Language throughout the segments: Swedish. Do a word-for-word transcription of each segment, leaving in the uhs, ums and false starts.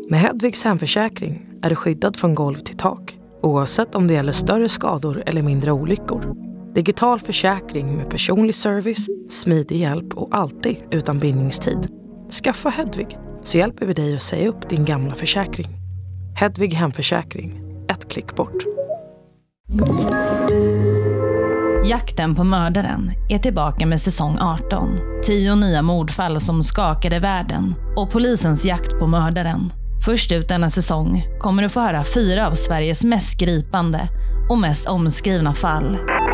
Med Hedvigs hemförsäkring är du skyddad från golv till tak, oavsett om det gäller större skador eller mindre olyckor. Digital försäkring med personlig service, smidig hjälp och alltid utan bindningstid. Skaffa Hedvig så hjälper vi dig att säga upp din gamla försäkring. Hedvig hemförsäkring, ett klick bort. Jakten på mördaren är tillbaka med säsong arton. Tio nya mordfall som skakade världen och polisens jakt på mördaren. Först ut denna säsong kommer du få höra fyra av Sveriges mest gripande och mest omskrivna fall.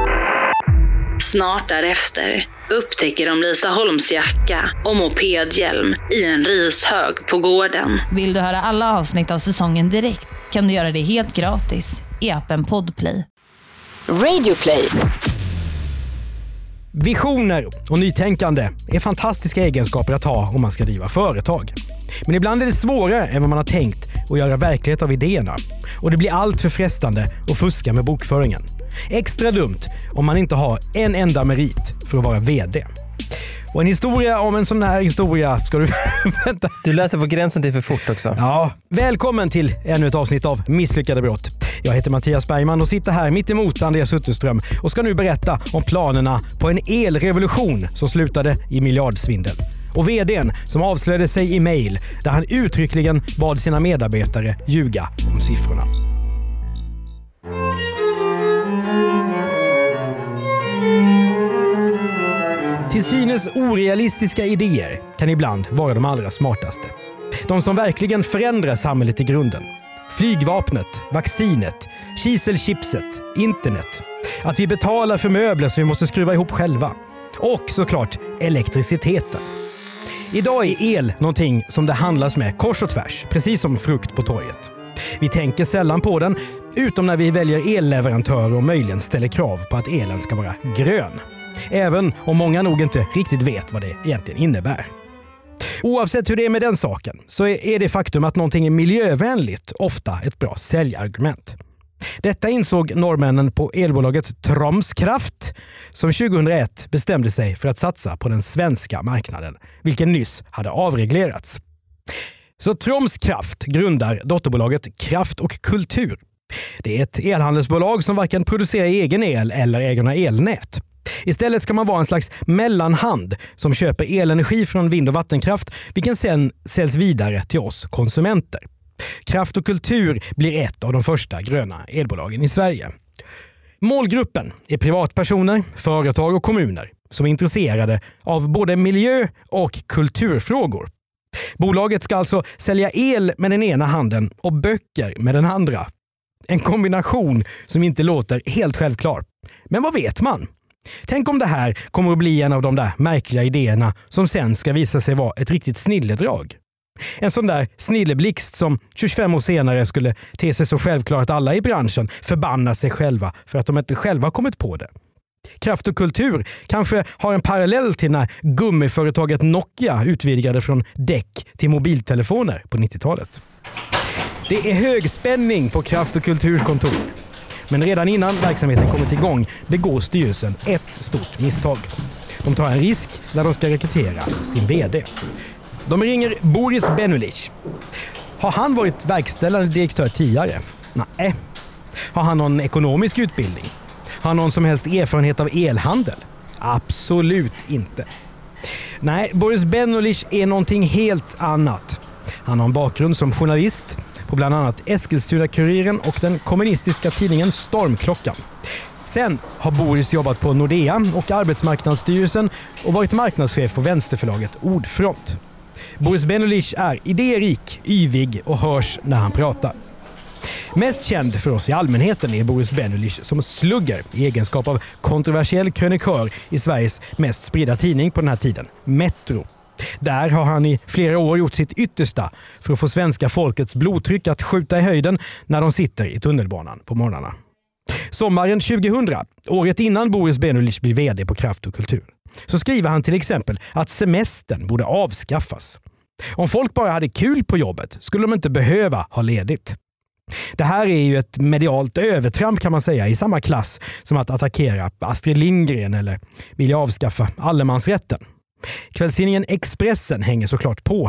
Snart därefter upptäcker de Lisa Holms jacka och mopedhjälm i en rishög på gården. Vill du höra alla avsnitt av säsongen direkt kan du göra det helt gratis i appen Podplay. Radioplay. Visioner och nytänkande är fantastiska egenskaper att ha om man ska driva företag. Men ibland är det svårare än vad man har tänkt att göra verklighet av idéerna. Och det blir allt för frestande att fuska med bokföringen. Extra dumt om man inte har en enda merit för att vara vd. Och en historia om en sån här historia ska du vänta. Du läser på gränsen till för fort också. Ja, välkommen till ännu ett avsnitt av Misslyckade brott. Jag heter Mattias Bergman och sitter här mitt emot Andreas Utterström och ska nu berätta om planerna på en elrevolution som slutade i miljardsvindel. Och vdn som avslöjade sig i mejl där han uttryckligen bad sina medarbetare ljuga om siffrorna. Till synes orealistiska idéer kan ibland vara de allra smartaste. De som verkligen förändrar samhället i grunden. Flygvapnet, vaccinet, kiselchipset, internet. Att vi betalar för möbler som vi måste skruva ihop själva. Och såklart elektriciteten. Idag är el någonting som det handlas med kors och tvärs, precis som frukt på torget. Vi tänker sällan på den, utom när vi väljer elleverantörer och möjligen ställer krav på att elen ska vara grön. Även om många nog inte riktigt vet vad det egentligen innebär. Oavsett hur det är med den saken så är det faktum att någonting är miljövänligt ofta ett bra säljargument. Detta insåg norrmännen på elbolaget Troms Kraft som tjugohundraett bestämde sig för att satsa på den svenska marknaden, vilken nyss hade avreglerats. Så Troms Kraft grundar dotterbolaget Kraft och Kultur. Det är ett elhandelsbolag som varken producerar egen el eller egna elnät. Istället ska man vara en slags mellanhand som köper elenergi från vind- och vattenkraft, vilken sen säljs vidare till oss konsumenter. Kraft och Kultur blir ett av de första gröna elbolagen i Sverige. Målgruppen är privatpersoner, företag och kommuner som är intresserade av både miljö- och kulturfrågor. Bolaget ska alltså sälja el med den ena handen och böcker med den andra. En kombination som inte låter helt självklar. Men vad vet man? Tänk om det här kommer att bli en av de där märkliga idéerna som sen ska visa sig vara ett riktigt snilledrag. En sån där snilleblixt som tjugofem år senare skulle te sig så självklart att alla i branschen förbannar sig själva för att de inte själva kommit på det. Kraft och Kultur kanske har en parallell till när gummiföretaget Nokia utvidgade från däck till mobiltelefoner på nittiotalet. Det är högspänning på Kraft och Kulturs kontor. Men redan innan verksamheten kommit igång begår styrelsen ett stort misstag. De tar en risk när de ska rekrytera sin vd. De ringer Boris Benulich. Har han varit verkställande direktör tidigare? Nej. Har han någon ekonomisk utbildning? Har han någon som helst erfarenhet av elhandel? Absolut inte. Nej, Boris Benulich är någonting helt annat. Han har en bakgrund som journalist på bland annat Eskilstuna-Kuriren och den kommunistiska tidningen Stormklockan. Sen har Boris jobbat på Nordea och Arbetsmarknadsstyrelsen och varit marknadschef på vänsterförlaget Ordfront. Boris Benulich är idérik, yvig och hörs när han pratar. Mest känd för oss i allmänheten är Boris Benulich som slugger i egenskap av kontroversiell krönikör i Sveriges mest spridda tidning på den här tiden, Metro. Där har han i flera år gjort sitt yttersta för att få svenska folkets blodtryck att skjuta i höjden när de sitter i tunnelbanan på morgnarna. Sommaren tjugohundra, året innan Boris Benulich blir vd på Kraft och Kultur, så skriver han till exempel att semestern borde avskaffas. Om folk bara hade kul på jobbet skulle de inte behöva ha ledigt. Det här är ju ett medialt övertramp kan man säga, i samma klass som att attackera Astrid Lindgren eller vilja avskaffa allemansrätten. Kvällstidningen Expressen hänger såklart på här.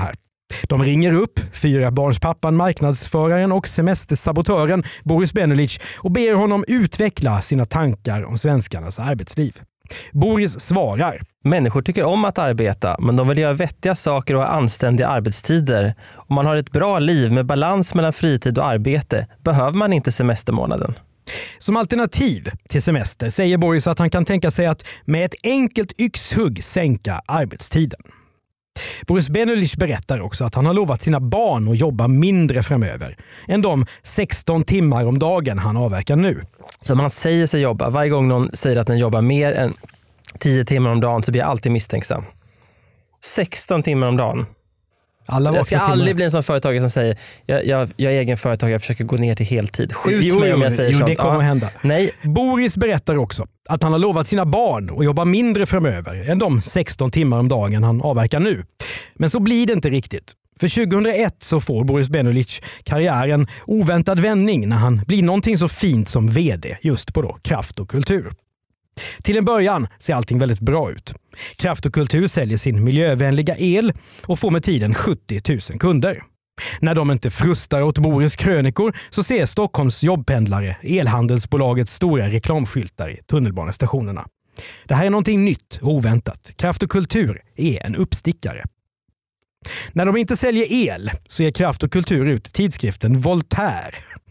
De ringer upp fyra barnspappan, marknadsföraren och semestersabotören Boris Benulic och ber honom utveckla sina tankar om svenskarnas arbetsliv. Boris svarar: Människor tycker om att arbeta, men de vill göra vettiga saker och ha anständiga arbetstider. Om man har ett bra liv med balans mellan fritid och arbete behöver man inte semestermånaden. Som alternativ till semester säger Boris att han kan tänka sig att med ett enkelt yxhugg sänka arbetstiden. Boris Benulic berättar också att han har lovat sina barn att jobba mindre framöver än de sexton timmar om dagen han avverkar nu. Så man säger sig jobba. Varje gång någon säger att den jobbar mer än tio timmar om dagen så blir jag alltid misstänksam. sexton timmar om dagen. Alla jag ska aldrig bli en sån företagare som säger jag, jag, jag är egen företagare, jag försöker gå ner till heltid. Skjut jo, mig om jag säger jo, sånt. Det kommer ja. att hända. Nej. Boris berättar också att han har lovat sina barn att jobba mindre framöver än de sexton timmar om dagen han avverkar nu. Men så blir det inte riktigt. För tjugohundraett så får Boris Benulic karriären oväntad vändning när han blir någonting så fint som vd just på då Kraft och Kultur. Till en början ser allting väldigt bra ut. Kraft och Kultur säljer sin miljövänliga el och får med tiden sjuttio tusen kunder. När de inte frustar åt Boris krönikor så ser Stockholms jobbpendlare elhandelsbolagets stora reklamskyltar i tunnelbanestationerna. Det här är någonting nytt och oväntat. Kraft och Kultur är en uppstickare. När de inte säljer el så ger Kraft och Kultur ut tidskriften Voltaire.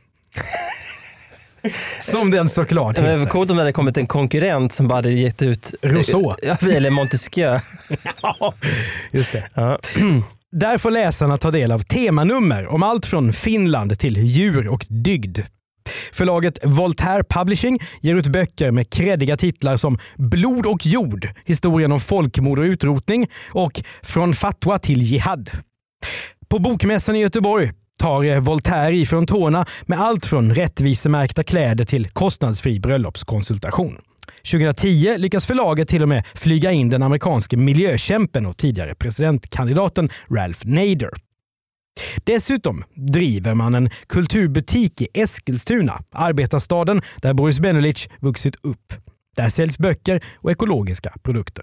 Som den såklart heter. Det var coolt om det hade kommit en konkurrent som bara hade gett ut Rousseau. Eller Montesquieu. Ja, just det. Ja. Där får läsarna ta del av temanummer om allt från Finland till djur och dygd. Förlaget Voltaire Publishing ger ut böcker med kreddiga titlar som Blod och jord, historien om folkmord och utrotning och Från fatwa till jihad. På bokmässan i Göteborg tar Voltaire ifrån tårna med allt från rättvisemärkta kläder till kostnadsfri bröllopskonsultation. tjugohundratio lyckas förlaget till och med flyga in den amerikanske miljökämpen och tidigare presidentkandidaten Ralph Nader. Dessutom driver man en kulturbutik i Eskilstuna, arbetarstaden där Boris Benulic vuxit upp. Där säljs böcker och ekologiska produkter.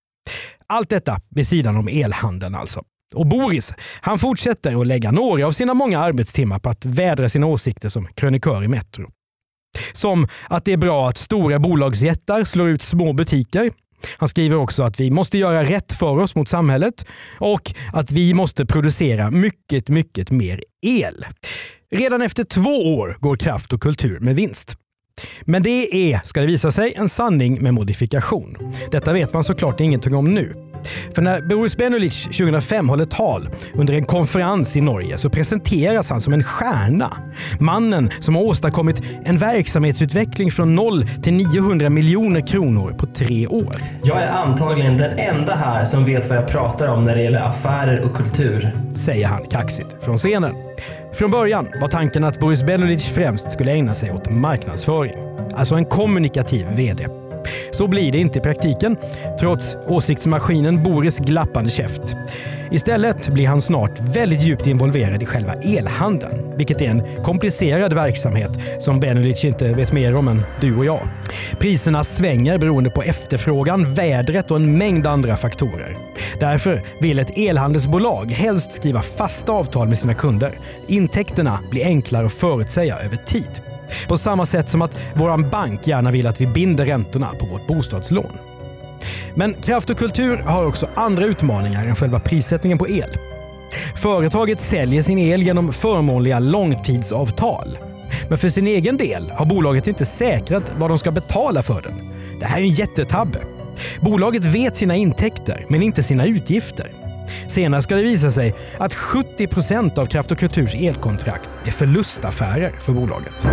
Allt detta vid sidan om elhandeln alltså. Och Boris, han fortsätter att lägga några av sina många arbetstimmar på att vädra sina åsikter som krönikör i Metro. Som att det är bra att stora bolagsjättar slår ut små butiker. Han skriver också att vi måste göra rätt för oss mot samhället och att vi måste producera mycket, mycket mer el. Redan efter två år går Kraft och Kultur med vinst. Men det är, ska det visa sig, en sanning med modifikation. Detta vet man såklart ingenting om nu. För när Boris Benulic tjugohundrafem håller tal under en konferens i Norge så presenteras han som en stjärna. Mannen som har åstadkommit en verksamhetsutveckling från noll till niohundra miljoner kronor på tre år. Jag är antagligen den enda här som vet vad jag pratar om när det gäller affärer och kultur, säger han kaxigt från scenen. Från början var tanken att Boris Benulic främst skulle ägna sig åt marknadsföring. Alltså en kommunikativ vd. Så blir det inte i praktiken, trots åsiktsmaskinen Boris glappande käft. Istället blir han snart väldigt djupt involverad i själva elhandeln, vilket är en komplicerad verksamhet som Benulic inte vet mer om än du och jag. Priserna svänger beroende på efterfrågan, vädret och en mängd andra faktorer. Därför vill ett elhandelsbolag helst skriva fasta avtal med sina kunder. Intäkterna blir enklare att förutsäga över tid. På samma sätt som att våran bank gärna vill att vi binder räntorna på vårt bostadslån. Men Kraft och Kultur har också andra utmaningar än själva prissättningen på el. Företaget säljer sin el genom förmånliga långtidsavtal. Men för sin egen del har bolaget inte säkrat vad de ska betala för den. Det här är en jättetabbe. Bolaget vet sina intäkter men inte sina utgifter. Senare ska det visa sig att sjuttio procent av Kraft och Kulturs elkontrakt är förlustaffärer för bolaget.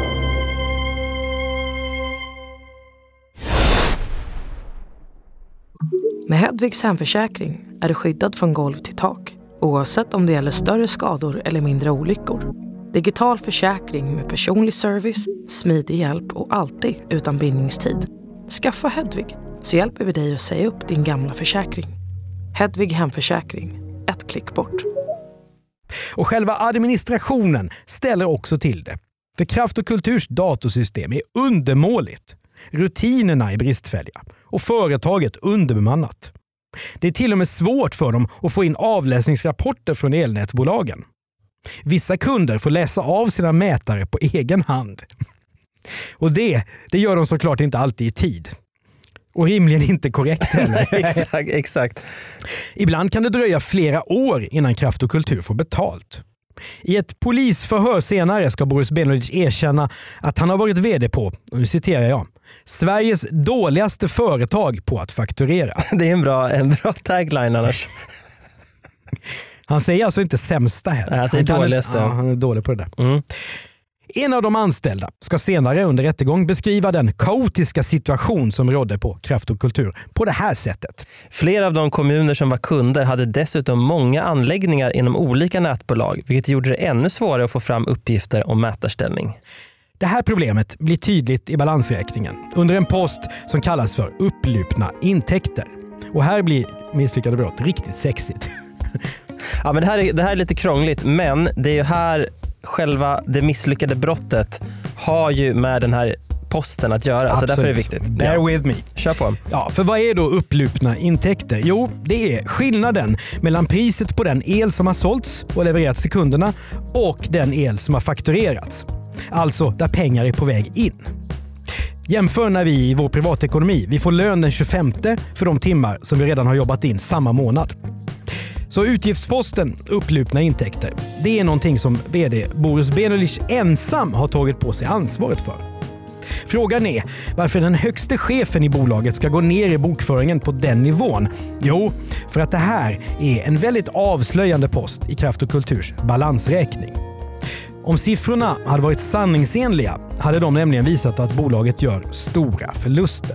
Med Hedvigs hemförsäkring är du skyddad från golv till tak, oavsett om det gäller större skador eller mindre olyckor. Digital försäkring med personlig service, smidig hjälp och alltid utan bindningstid. Skaffa Hedvig så hjälper vi dig att säga upp din gamla försäkring. Hedvig hemförsäkring, ett klick bort. Och själva administrationen ställer också till det. För Kraft och Kulturs datorsystem är undermåligt. Rutinerna är bristfälliga och företaget underbemannat. Det är till och med svårt för dem att få in avläsningsrapporter från elnätbolagen. Vissa kunder får läsa av sina mätare på egen hand. Och det, det gör de såklart inte alltid i tid. Och rimligen inte korrekt heller. exakt, exakt. Ibland kan det dröja flera år innan Kraft och Kultur får betalt. I ett polisförhör senare ska Boris Benovic erkänna att han har varit vd på, och nu citerar jag, Sveriges dåligaste företag på att fakturera. Det är en bra, en bra tagline annars. Han säger alltså inte sämsta heller. Nej, han säger han dåligaste. Ja, han är dålig på det där. Mm. En av de anställda ska senare under rättegång beskriva den kaotiska situation som rådde på Kraft och Kultur på det här sättet. Flera av de kommuner som var kunder hade dessutom många anläggningar inom olika nätbolag, vilket gjorde det ännu svårare att få fram uppgifter om mätarställning. Det här problemet blir tydligt i balansräkningen under en post som kallas för upplupna intäkter. Och här blir misslyckade brott riktigt sexigt. Ja, men det här är, det här är lite krångligt, men det är ju här själva det misslyckade brottet har ju med den här posten att göra. Så därför är det viktigt. Bear ja. with me. Kör på. Ja, för vad är då upplupna intäkter? Jo, det är skillnaden mellan priset på den el som har sålts och levererats till kunderna och den el som har fakturerats. Alltså där pengar är på väg in. Jämför när vi i vår privatekonomi, vi får lön den tjugofemte för de timmar som vi redan har jobbat in samma månad. Så utgiftsposten upplupna intäkter, det är någonting som vd Boris Benovic ensam har tagit på sig ansvaret för. Frågan är varför den högste chefen i bolaget ska gå ner i bokföringen på den nivån. Jo, för att det här är en väldigt avslöjande post i Kraft och Kulturs balansräkning. Om siffrorna hade varit sanningsenliga hade de nämligen visat att bolaget gör stora förluster.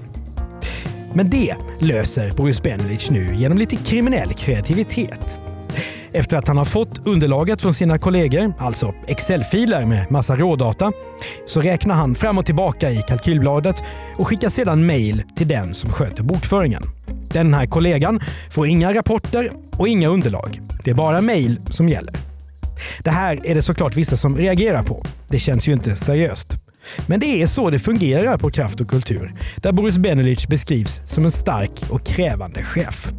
Men det löser Boris Benovic nu genom lite kriminell kreativitet. Efter att han har fått underlaget från sina kollegor, alltså Excel-filer med massa rådata, så räknar han fram och tillbaka i kalkylbladet och skickar sedan mejl till den som sköter bokföringen. Den här kollegan får inga rapporter och inga underlag. Det är bara mejl som gäller. Det här är det såklart vissa som reagerar på. Det känns ju inte seriöst. Men det är så det fungerar på Kraft och Kultur, där Boris Benovic beskrivs som en stark och krävande chef.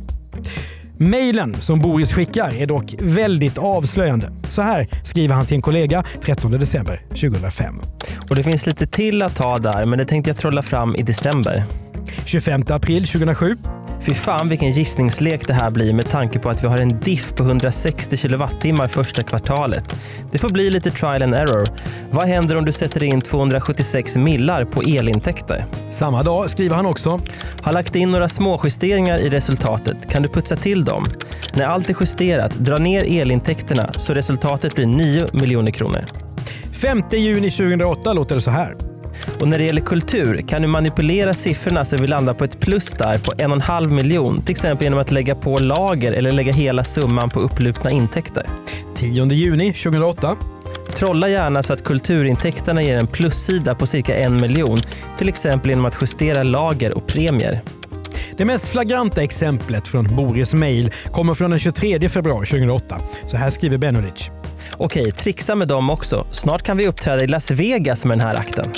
Mejlen som Boris skickar är dock väldigt avslöjande. Så här skriver han till en kollega trettonde december tjugohundrafem. Och det finns lite till att ta där, men det tänkte jag trolla fram i december. tjugofemte april tjugohundrasju. Fy fan vilken gissningslek det här blir med tanke på att vi har en diff på hundrasextio kilowattimmar första kvartalet. Det får bli lite trial and error. Vad händer om du sätter in tvåhundrasjuttiosex millar på elintäkter? Samma dag skriver han också: har lagt in några småjusteringar i resultatet. Kan du putsa till dem? När allt är justerat, dra ner elintäkterna så resultatet blir nio miljoner kronor. femte juni tjugohundraåtta låter det så här. Och när det gäller kultur kan du manipulera siffrorna så vi landar på ett plus där på en och en halv miljon. Till exempel genom att lägga på lager eller lägga hela summan på upplupna intäkter. tionde juni tjugohundraåtta. Trolla gärna så att kulturintäkterna ger en plussida på cirka en miljon. Till exempel genom att justera lager och premier. Det mest flagranta exemplet från Boris mejl kommer från den tjugotredje februari tjugohundraåtta. Så här skriver Benovic. Okej, trixa med dem också. Snart kan vi uppträda i Las Vegas med den här akten.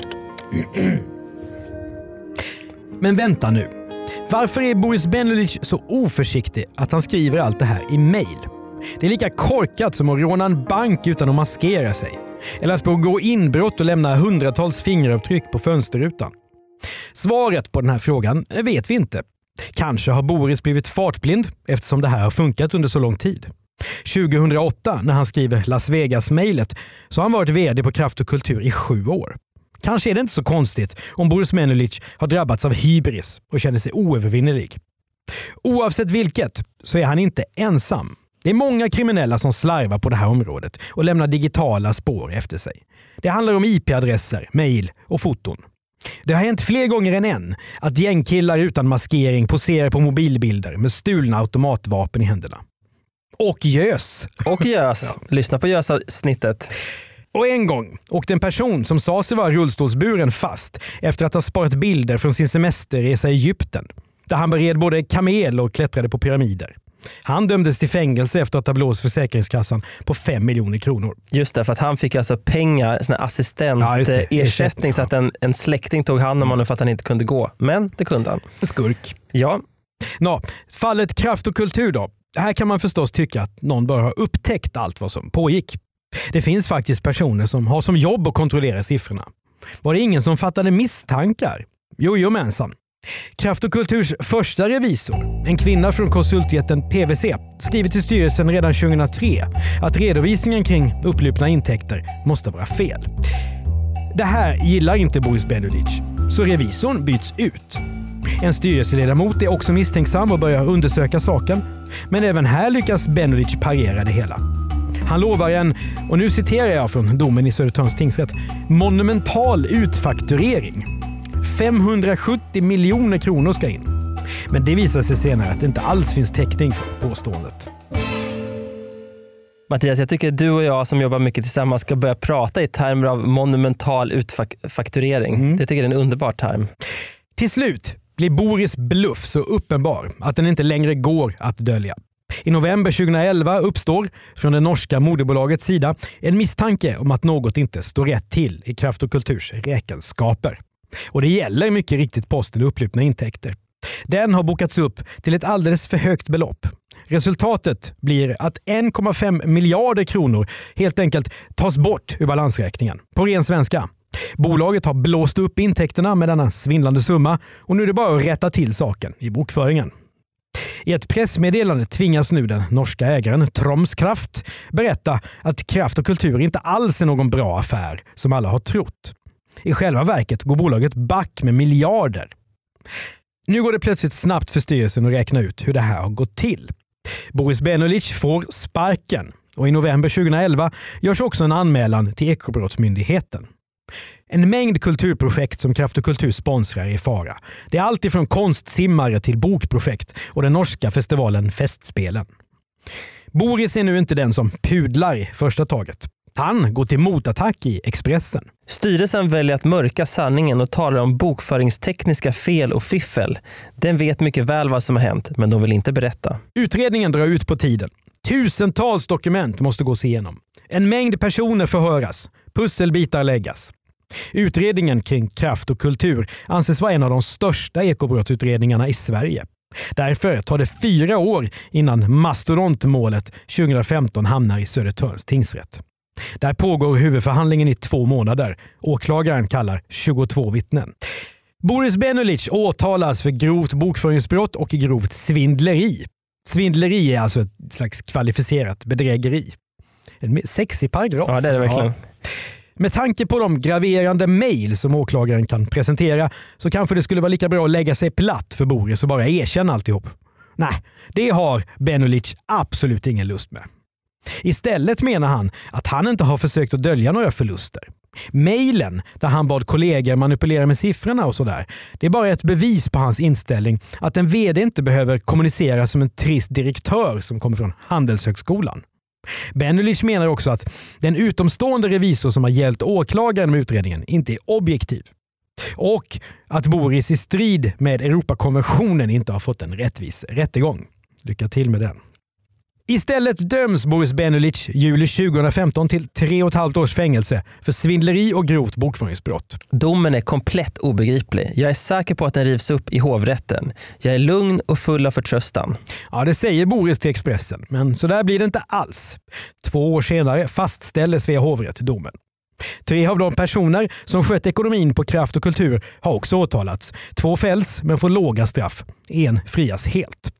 Men vänta nu. Varför är Boris Benovic så oförsiktig att han skriver allt det här i mejl? Det är lika korkat som att råna en bank utan att maskera sig. Eller att begå inbrott och lämna hundratals fingeravtryck på fönsterrutan. Svaret på den här frågan vet vi inte. Kanske har Boris blivit fartblind eftersom det här har funkat under så lång tid. tjugohundraåtta när han skriver Las Vegas-mejlet så har han varit vd på Kraft och Kultur i sju år. Kanske är det inte så konstigt om Boris Benovic har drabbats av hybris och känner sig oövervinnerlig. Oavsett vilket så är han inte ensam. Det är många kriminella som slarvar på det här området och lämnar digitala spår efter sig. Det handlar om I P-adresser, mejl och foton. Det har hänt fler gånger än en att gängkillar utan maskering poserar på mobilbilder med stulna automatvapen i händerna. Och gös. Och gös. Ja. Lyssna på gös-snittet. Och en gång åkte en person som sa sig vara rullstolsburen fast efter att ha sparat bilder från sin semesterresa i Egypten, där han bered både kamel och klättrade på pyramider. Han dömdes till fängelse efter att ha blåst Försäkringskassan på fem miljoner kronor. Just det, för att han fick alltså pengar, sån här assistentersättning, ja, så att en, en släkting tog hand om honom för att han inte kunde gå. Men det kunde han. Skurk. Ja. Nå, fallet Kraft och kultur då. Här kan man förstås tycka att någon bör ha upptäckt allt vad som pågick. Det finns faktiskt personer som har som jobb att kontrollera siffrorna. Var det ingen som fattade misstankar? Jo, jo mensan. Kraft och kulturs första revisor, en kvinna från konsultjätten P V C, skriver till styrelsen redan tjugohundratre att redovisningen kring upplupna intäkter måste vara fel. Det här gillar inte Boris Benulic, så revisorn byts ut. En styrelseledamot är också misstänksam och börjar undersöka saken, men även här lyckas Benulic parera det hela. Han lovar en, och nu citerar jag från domen i Södertörns tingsrätt, monumental utfakturering. femhundrasjuttio miljoner kronor ska in. Men det visar sig senare att det inte alls finns täckning för påståendet. Mattias, jag tycker att du och jag som jobbar mycket tillsammans ska börja prata i termer av monumental utfakturering. Mm. Det tycker jag är en underbar term. Till slut blir Boris bluff så uppenbar att den inte längre går att dölja. I november tjugohundraelva uppstår från det norska moderbolagets sida en misstanke om att något inte står rätt till i Kraft och kulturs räkenskaper. Och det gäller mycket riktigt posten upplupna intäkter. Den har bokats upp till ett alldeles för högt belopp. Resultatet blir att en komma fem miljarder kronor helt enkelt tas bort ur balansräkningen. På ren svenska. Bolaget har blåst upp intäkterna med denna svindlande summa och nu är det bara att rätta till saken i bokföringen. I ett pressmeddelande tvingas nu den norska ägaren Troms Kraft berätta att Kraft och kultur inte alls är någon bra affär som alla har trott. I själva verket går bolaget back med miljarder. Nu går det plötsligt snabbt för styrelsen att räkna ut hur det här har gått till. Boris Benulic får sparken och i november tjugohundraelva görs också en anmälan till Ekobrottsmyndigheten. En mängd kulturprojekt som Kraft och kultur sponsrar är i fara. Det är allt ifrån konstsimmare till bokprojekt och den norska festivalen Festspelen. Boris är nu inte den som pudlar i första taget. Han går till motattack i Expressen. Styrelsen väljer att mörka sanningen och talar om bokföringstekniska fel och fiffel. Den vet mycket väl vad som har hänt, men de vill inte berätta. Utredningen drar ut på tiden. Tusentals dokument måste gås igenom. En mängd personer förhöras. Pusselbitar läggas. Utredningen kring Kraft och kultur anses vara en av de största ekobrottsutredningarna i Sverige. Därför tar det fyra år innan mastodontmålet tjugohundrafemton hamnar i Södertörns tingsrätt. Där pågår huvudförhandlingen i två månader. Åklagaren kallar tjugotvå vittnen. Boris Benulic åtalas för grovt bokföringsbrott och grovt svindleri. Svindleri är alltså ett slags kvalificerat bedrägeri. En sexig paragraf. Ja, det är det verkligen. Ja. Med tanke på de graverande mejl som åklagaren kan presentera så kanske det skulle vara lika bra att lägga sig platt för Boris och bara erkänna alltihop. Nej, det har Benulic absolut ingen lust med. Istället menar han att han inte har försökt att dölja några förluster. Mejlen där han bad kollegor manipulera med siffrorna och sådär, det är bara ett bevis på hans inställning att en vd inte behöver kommunicera som en trist direktör som kommer från Handelshögskolan. Benulic menar också att den utomstående revisor som har hjälpt åklagaren med utredningen inte är objektiv. Och att Boris i strid med Europakonventionen inte har fått en rättvis rättegång. Lycka till med den. Istället döms Boris Benulic juli tjugohundrafemton till tre och ett halvt års fängelse för svindleri och grovt bokföringsbrott. Domen är komplett obegriplig. Jag är säker på att den rivs upp i hovrätten. Jag är lugn och full av förtröstan. Ja, det säger Boris till Expressen, men så där blir det inte alls. Två år senare fastställer Svea hovrätt domen. Tre av de personer som skött ekonomin på Kraft och kultur har också åtalats. Två fälls men får låga straff. En frias helt.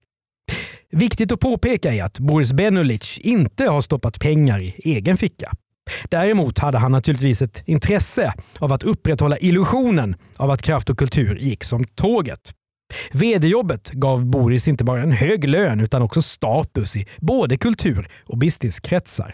Viktigt att påpeka är att Boris Benulic inte har stoppat pengar i egen ficka. Däremot hade han naturligtvis ett intresse av att upprätthålla illusionen av att Kraft och kultur gick som tåget. vd-jobbet gav Boris inte bara en hög lön utan också status i både kultur- och businesskretsar.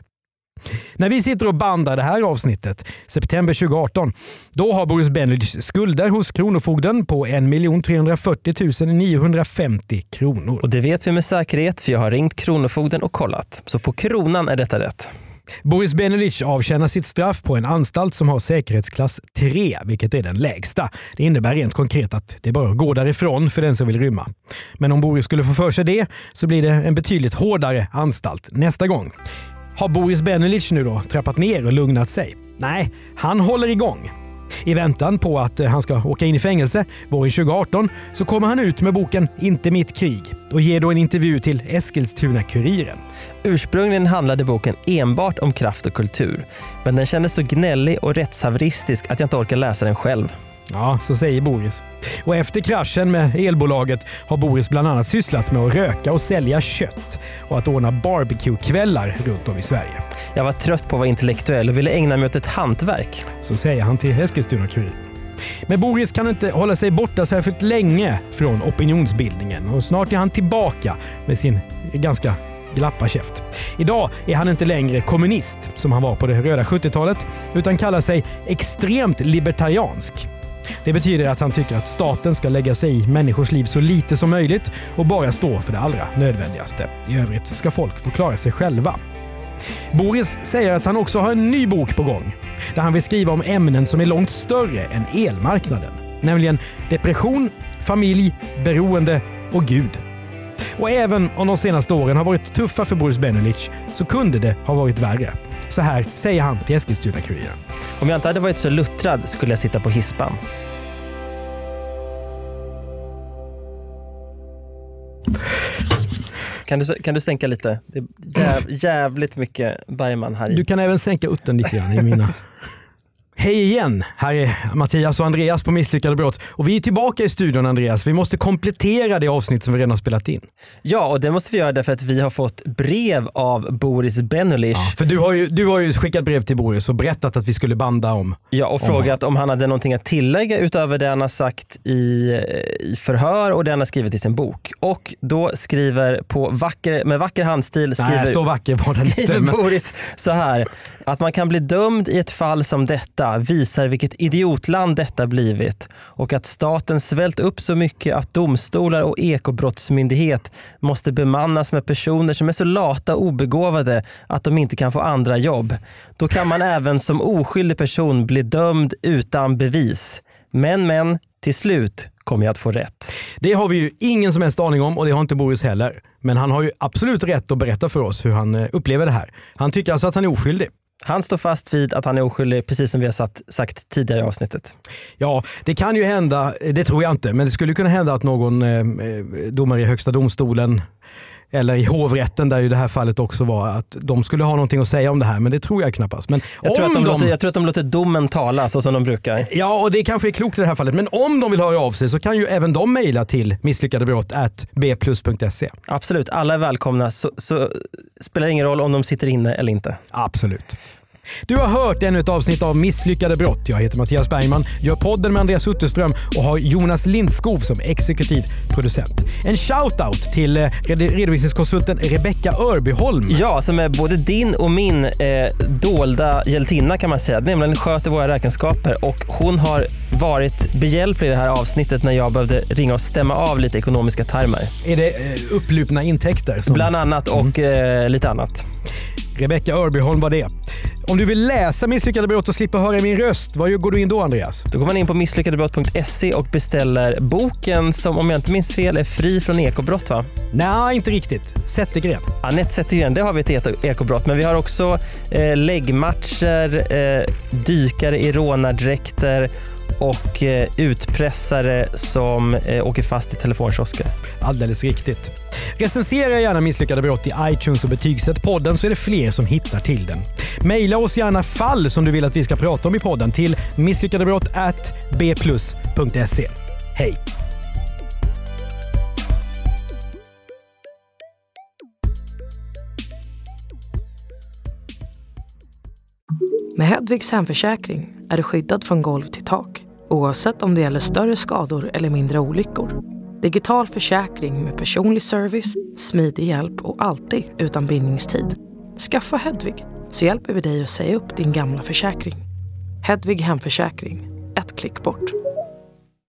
När vi sitter och bandar det här avsnittet, september tjugoarton, då har Boris Benulic skulder hos Kronofogden på en miljon trehundrafyrtio tusen niohundrafemtio kronor. Och det vet vi med säkerhet för jag har ringt Kronofogden och kollat. Så på kronan är detta rätt. Boris Benulic avtjänar sitt straff på en anstalt som har säkerhetsklass tre, vilket är den lägsta. Det innebär rent konkret att det bara går därifrån för den som vill rymma. Men om Boris skulle få för sig det så blir det en betydligt hårdare anstalt nästa gång. Har Boris Benulic nu då trappat ner och lugnat sig? Nej, han håller igång. I väntan på att han ska åka in i fängelse våren tjugo arton så kommer han ut med boken Inte mitt krig och ger då en intervju till Eskilstuna-Kuriren. Ursprungligen handlade boken enbart om kraft och kultur, men den kändes så gnällig och rättshaveristisk att jag inte orkar läsa den själv. Ja, så säger Boris. Och efter kraschen med elbolaget har Boris bland annat sysslat med att röka och sälja kött och att ordna barbecue-kvällar runt om i Sverige. Jag var trött på att vara intellektuell och ville ägna mig åt ett hantverk. Så säger han till Eskilstuna-Kuriren. Men Boris kan inte hålla sig borta särskilt länge från opinionsbildningen och snart är han tillbaka med sin ganska glappa käft. Idag är han inte längre kommunist som han var på det röda sjuttiotalet utan kallar sig extremt libertariansk. Det betyder att han tycker att staten ska lägga sig i människors liv så lite som möjligt och bara stå för det allra nödvändigaste. I övrigt ska folk få klara sig själva. Boris säger att han också har en ny bok på gång där han vill skriva om ämnen som är långt större än elmarknaden. Nämligen depression, familj, beroende och Gud. Och även om de senaste åren har varit tuffa för Boris Benulich så kunde det ha varit värre. Så här säger han till Eskilstuna-Kuriren. Om jag inte hade varit så luttrad skulle jag sitta på hispan. Kan du, kan du sänka lite? Det är jäv, jävligt mycket Bergman här i. Du kan även sänka utten lite grann i mina. Hej igen, här är Mattias och Andreas på Misslyckade brott. Och vi är tillbaka i studion, Andreas. Vi måste komplettera det avsnitt som vi redan har spelat in. Ja, och det måste vi göra därför att vi har fått brev av Boris Benulich. Ja, för du har, ju, du har ju skickat brev till Boris och berättat att vi skulle banda om. Ja, och frågat om han hade någonting att tillägga utöver det han har sagt i, i förhör och det han har skrivit i sin bok. Och då skriver på vacker, med vacker handstil skriver, Nej, så vacker var den skriver inte, men... Boris så här: att man kan bli dömd i ett fall som detta visar vilket idiotland detta blivit och att staten svält upp så mycket att domstolar och ekobrottsmyndighet måste bemannas med personer som är så lata och obegåvade att de inte kan få andra jobb. Då kan man även som oskyldig person bli dömd utan bevis. Men, men, till slut kommer jag att få rätt. Det har vi ju ingen som helst aning om och det har inte Boris heller. Men han har ju absolut rätt att berätta för oss hur han upplever det här. Han tycker alltså att han är oskyldig. Han står fast vid att han är oskyldig, precis som vi har sagt, sagt tidigare i avsnittet. Ja, det kan ju hända, det tror jag inte, men det skulle kunna hända att någon eh, domare i högsta domstolen eller i hovrätten, där ju det här fallet också var, att de skulle ha någonting att säga om det här, men det tror jag knappast. Men jag, om tror att de de... låter, jag tror att de låter domen tala så som de brukar. Ja, och det kanske är klokt i det här fallet, men om de vill höra av sig så kan ju även de mejla till misslyckadebrott at b plus punkt se. Absolut, alla är välkomna, så, så spelar ingen roll om de sitter inne eller inte. Absolut. Du har hört ännu ett avsnitt av Misslyckade brott. Jag heter Mattias Bergman, gör podden med Andreas Utterström och har Jonas Lindskov som exekutiv producent. En shoutout till eh, redovisningskonsulten Rebecca Örbyholm. Ja, som är både din och min eh, dolda hjältinna kan man säga. Nämligen sköter våra räkenskaper och hon har varit behjälplig i det här avsnittet när jag behövde ringa och stämma av lite ekonomiska termer. Är det eh, upplupna intäkter? Som... Bland annat och mm. eh, lite annat. Rebecca Örbyholm var det. Om du vill läsa Misslyckade brott och slippa höra min röst, vad går du in då, Andreas? Då går man in på misslyckadebrott punkt se och beställer boken som, om jag inte minns fel, är fri från ekobrott, va? Nej, inte riktigt. Zettergren. Anette Zettergren, det har vi ett ekobrott. Men vi har också eh, läggmatcher, eh, dykare i rånardräkter och eh, utpressare som eh, åker fast i telefonkiosker. Alldeles riktigt. Recensera gärna Misslyckade brott i iTunes och betygsätt podden så är det fler som hittar till den. Maila oss gärna fall som du vill att vi ska prata om i podden till misslyckadebrott at b plus punkt se. Hej! Med Hedvigs hemförsäkring är du skyddad från golv till tak, oavsett om det gäller större skador eller mindre olyckor. Digital försäkring med personlig service, smidig hjälp och alltid utan bindningstid. Skaffa Hedvig så hjälper vi dig att säga upp din gamla försäkring. Hedvig hemförsäkring, ett klick bort.